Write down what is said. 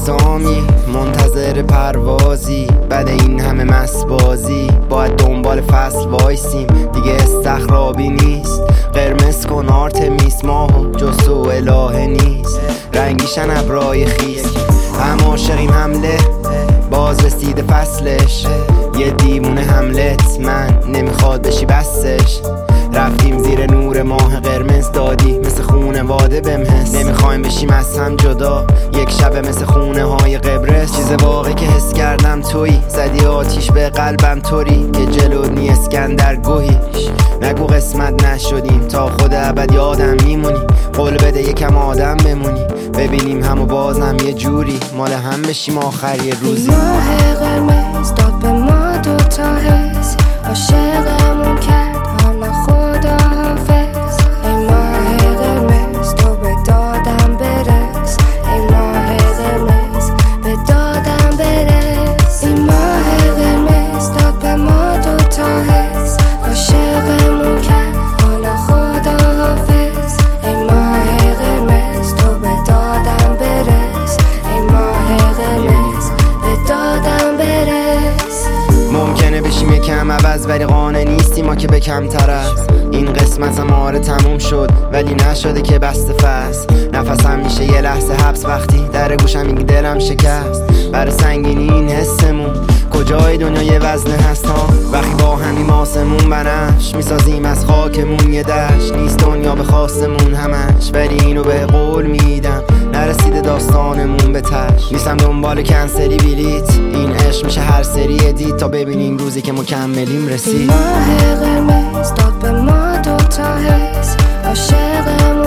اقدامی منتظر پروازی، بعد این همه مسبازی باید دنبال فصل وایسیم. دیگه استخرابی نیست، قرمز کن آرتمیس ماهو جستو الهه نیست. رنگیشن ابرای خیس هم عاشقیم حمله باز رسیده فصلش. یه دیوونه حملت من نمیخواد بشی بسش. رفتیم زیر نور ماه قرمز دادی مثل خونه واده بمحس. نمیخوایم بشیم از هم جدا یک شب مثل خونه های قبرس. چیز واقعی که حس کردم تویی، زدی آتیش به قلبم طوری که جلو نی اسکندر گوهیش. نگو قسمت نشدیم تا خود ابد یادم میمونی. قول بده یکم آدم بمونی ببینیم همو بازم یه جوری مال هم بشیم آخر یه روزی. ماه قرمز داد به ما دوتا حس، عاشقمون کرد حالا خدا حافظ. ای ماه قرمز تو به دادم برس، ای ماه قرمز به دادم برس. ای ماه قرمز داد به ما دوتا حس، عاشقمون کرد حالا خدا حافظ. ای ماه قرمز تو به دادم برس، ای ماه قرمز به دادم برس. ممکنه بشیم یکم عوض ولی قانع نیستیم ما که به کمتر از این قسمت هم تموم شد ولی نشده که بسته فصل. نفسم میشه یه لحظه حبس وقتی در گوشم میگی دلم شکست. برای سنگینی این حسمون کجای دنیا یه وزنه هست ها. وقتی با همیم آسمون بنفش میسازیم از خاکمون یه دشت. نیست دنیا به خواستمون همش ولی اینو به قول میدم نرسیده داستانمون به تش. نیستم دنبال کنسلی بلیت، این عشق میشه هر سری ادیت تا ببینیم روزی که مکملیم رسید. ماه قرمز داد به ما دوتا حس، عاشقم